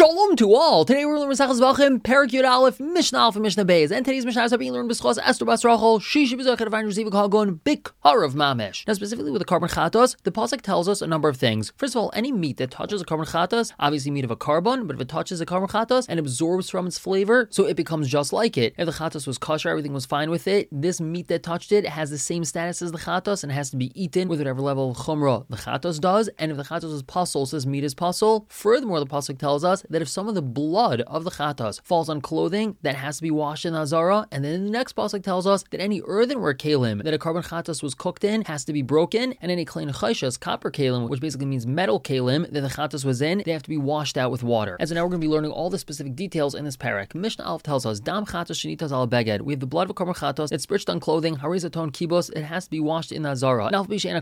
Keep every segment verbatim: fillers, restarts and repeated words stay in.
Shalom to all! Today we're learning Maseches Zvachim, Perek Yud Aleph, Mishnah Aleph, and Mishnah Beis. And today's Mishnah is being learned B'schos Esther Bas Rachel, She She B'zocher Devayin Receiving Hagon, Big Harav Mamish. Now specifically with the carbon chatos, the pasuk tells us a number of things. First of all, any meat that touches a carbon chatos, obviously meat of a carbon, but if it touches a carbon chatos and absorbs from its flavor, so it becomes just like it. If the chatos was kosher, everything was fine with it, this meat that touched it has the same status as the chatos and has to be eaten with whatever level of chumrah the chatos does. And if the chatos is pasul, so this meat is pasul. Furthermore, the pasuk tells us that if some of the blood of the chatos falls on clothing, that has to be washed in azara. And then the next pasuk tells us that any earthenware kalim that a carbon chatos was cooked in has to be broken, and any klein chayshas, copper kalim, which basically means metal kalim that the chatos was in, they have to be washed out with water. And so now we're going to be learning all the specific details in this parak. Mishnah Aleph tells us dam chatos shenitas al beged. We have the blood of a carbon chatos that's spritched on clothing, harizaton kibos. It has to be washed in azara. Now, even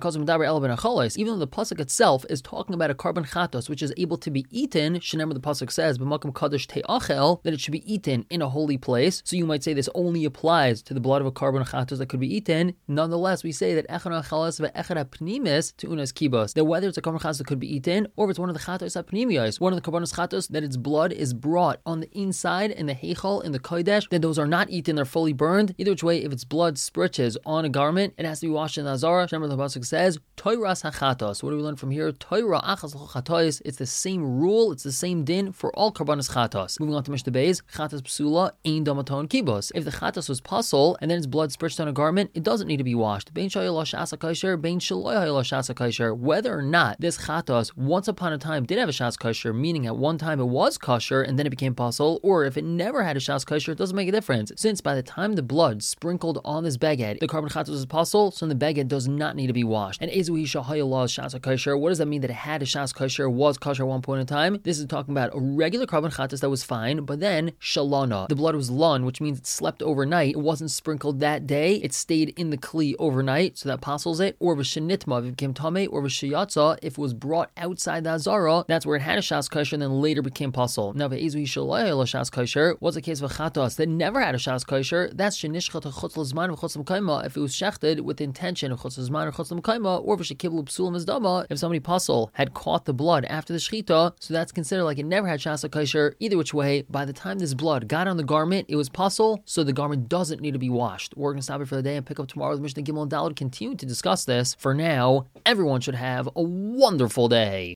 though the pasuk itself is talking about a carbon chatos which is able to be eaten, remember the pasuk says Kadosh te'achel, that it should be eaten in a holy place. So you might say this only applies to the blood of a carbon chatos that could be eaten. Nonetheless, we say that echad achalas ve'echad apnimis to unas kibos, that whether it's a carbon chatos that could be eaten or if it's one of the chatos apnimiyos, one of the carbon chatos that its blood is brought on the inside in the heichal in the kodesh, then those are not eaten; they're fully burned. Either which way, if its blood spritches on a garment, it has to be washed in the azara. Remember the pasuk says toiras hachatos. What do we learn from here? Toira achas l'chatos. It's the same rule. It's the same din for all carbon chatos. Moving on to Mishnah Beis, chatos psula ein damaton kibos. If the chatos was pasul and then its blood spritched on a garment, it doesn't need to be washed. Bein shayla shasa kosher, bein shaloyla shasa kosher. Whether or not this chatos once upon a time did have a shas kosher, meaning at one time it was kosher and then it became pasul, or if it never had a shas kosher, it doesn't make a difference. Since by the time the blood sprinkled on this beged, the carbon chatos is pasul, so the beged does not need to be washed. And ezuhi shahayla shasa kosher. What does that mean that it had a shas kosher, was kosher at one point in time? This is talking about a regular carbon chatos that was fine, but then shalana, the blood was lun, which means it slept overnight. It wasn't sprinkled that day. It stayed in the kli overnight, so that passes it. Or v'shenitma, if it became tamei, or v'shiyatza, if it was brought outside the azara, that's where it had a shas kosher and then later became pasul. Now ve'ezu hishalayah la shas kosher. What's the case of chatos that never had a shas kosher? That's shenishchat chutz l'zman v'chutz l'mkaima, if it was shechted with the intention of chutz l'zman or chutz l'mkaima, or v'shekiblu psulim izdama, if somebody pasul had caught the blood after the shechita, so that's considered like it never had shas kosher. Either which way, by the time this blood got on the garment, it was pasul, so the garment doesn't need to be washed. We're going to stop it for the day and pick up tomorrow with Mishnah Gimel and Daled, continue to discuss this. For now, everyone should have a wonderful day.